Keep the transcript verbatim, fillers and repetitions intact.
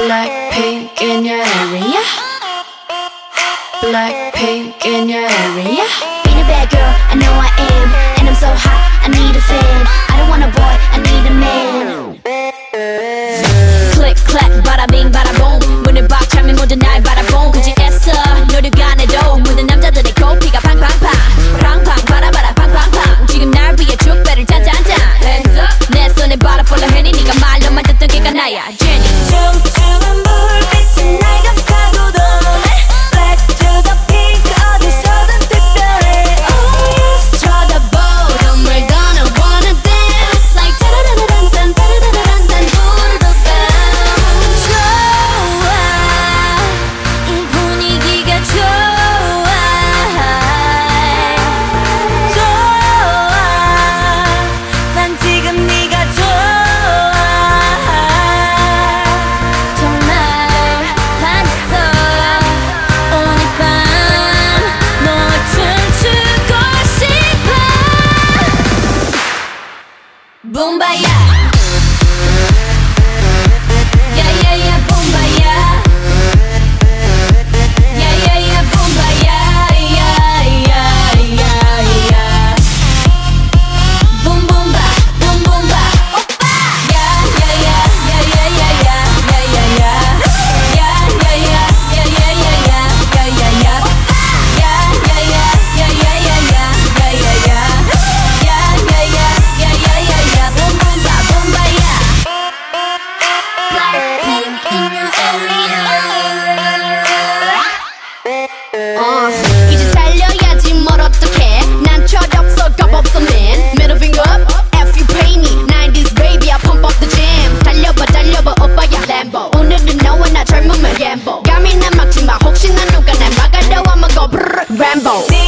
Blackpink in your area. Blackpink in your area. Being a bad girl, I know I am. And I'm so hot, I need a fan. I don't want a boy, I need a man. Click, clack, bada bing, bada boom. 문을 박차면 모두 날 바라본 굳이 애써 노력 안 해도 모든 남자들의 코피가 팡팡팡 팡팡 바라바라 팡팡팡 지금 날 위해 축배를 짠짠짠 Hands up 내 손에 바라 follow 해니 네가 말로만 듣던 걔가 나야 Jenny 춤추는 불빛은 날 감싸고 도네 Black to the pink 어디서든 특별해 Oh yes 쳐다보 정말 gonna wanna dance Like 따라라란딴 따라라란딴 후루룩 좋아 이 분위기가 좋아 좋아 난 지금 네가 좋아 정말 반했어 오늘 밤 너와 춤추고 싶어 붐바야 Yeah, yeah, yeah, 붐바야 Yeah, yeah, yeah, 붐바야 Yeah, yeah, yeah, yeah Boom, boom, ba, boom, boom, ba 오빠 Yeah, yeah, yeah, yeah, yeah, yeah, yeah Yeah, yeah, yeah Yeah, yeah, yeah, yeah, yeah, yeah, yeah Yeah, yeah, yeah Yeah, yeah, yeah, yeah, yeah, yeah, yeah Yeah, yeah, yeah Yeah, yeah, yeah, yeah, yeah, yeah, yeah Boom, boom, ba, 붐바야 Blackpink in your area 어, 이제 달려야지 뭘 어떡해 난 철없어 겁없어 man Middle finger up F you pay me 나인티즈 baby I pump up the jam 달려봐 달려봐 오빠야 Lambo 오늘은 너와 나 젊음을 gamble 감히 난 막지마 혹시나 누가 날 막아도 I'ma go brrr Rambo